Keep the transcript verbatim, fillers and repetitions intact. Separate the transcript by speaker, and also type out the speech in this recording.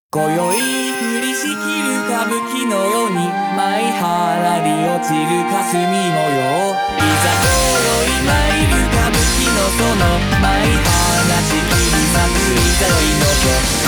Speaker 1: 今宵降りしきる歌舞伎のように舞い払り落ちる霞模様。いざ今宵参る歌舞伎のその舞い放ち切り裂くいざよいの子。